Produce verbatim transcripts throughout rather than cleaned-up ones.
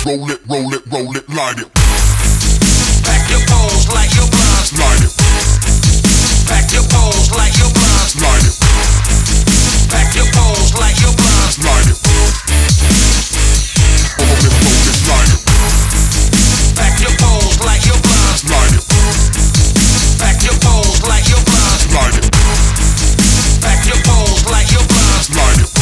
roll it, roll it, roll it, light it. Pack your poles like your blinds. Light it. Pack your poles like your blinds. Light it. Pack your poles like your blinds. Light it. Roll it, roll it, light it. Pack your poles like your blinds. Light it. Pack your poles like your blinds. Light it. Pack your poles like your blinds. Light it.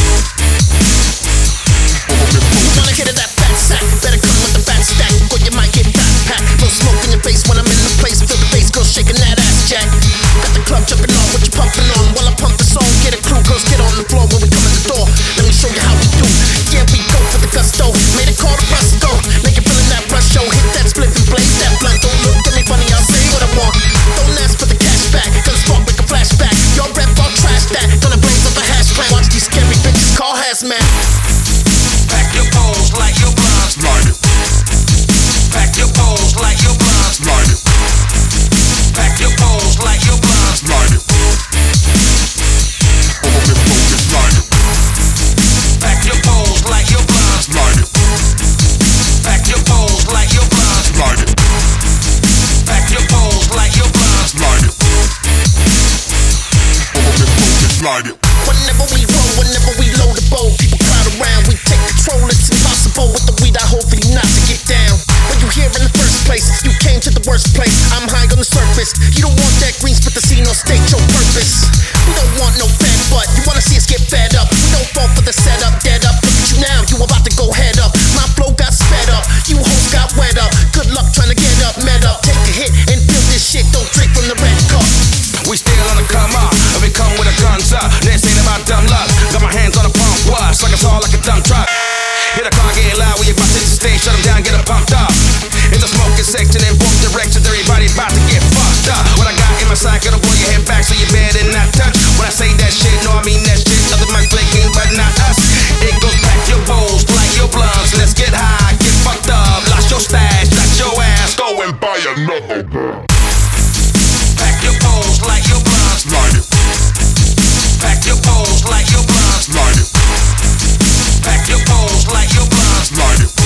Roll it, roll it. Wanna hit of that fat sack? Better come with the fat stack, or you might get backpack. Little smoke in your face when I'm in the place. Feel the bass, girl shaking that ass, Jack. Got the club jumping on, what you pumping on? While I pump the song, get a crew, girls get on the floor when we come in the door. Let me show you how we do. Yeah, we go for the gusto. Made it call the Rusto. Make it feeling that rush show. Hit that split and blaze that blunt. Don't look at me funny, I'll say what I want. Don't ask for the cash back, cause spark break a flashback. Your rap, I'll trash that. Gonna blaze up a hash clan. Watch these scary bitches call hazmat. Pack your poles like your blinds. Light it. Pack your poles like your blinds. Light it. Pack your poles like your blinds. Light it. Roll it, roll it, light it. Pack your poles like your blinds. Light it. Pack your poles like your blinds. Light it. Pack your poles like your blinds. Light it. Roll it, roll it, light it. Whenever we roll, whenever we load the bowl, people crowd around, we take control, it's impossible with the weed, I hope for you not to get down. When you here in the first place, you came to the worst place, I'm high on the surface, you don't want that green spit to see no state your purpose. We don't want no fat butt, you wanna see us get fed up, we don't fall for the setup, dead up, look at you now, you about to go head up, my flow got sped up, you hoes got wet up, good luck trying to get up, met up, take a hit and feel this shit, don't drink from the red cup. We still on the come up, and we come with our guns up. This ain't about dumb luck. Got my hands on the pump, was like it's all like a dump truck. Hit a car, get loud, we about to hit the stage, shut them down, get them pumped up. It's a smoking section in both directions, everybody about to get fucked up. What I got in my side, gonna pull your head back so you better not touch. When I say that shit, no, I mean that shit. Other mics flaking, but not us. It goes back your bowls, like your blunts. Let's get high, get fucked up. Lost your stash, lost your ass, go and buy another girl. Pack your poles like your blinds. Light it. Pack your poles like your blinds. Light it. Pack your poles like your blinds. Light it.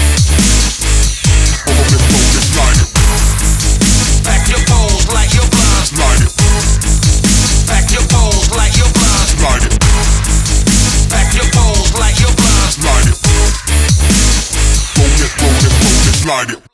Roll it, roll it, light it. Pack your poles like your blinds. Light it. Pack your poles like your blinds. Light it. Pack your poles like your blinds. Light it. Roll it, roll it, roll it, light it.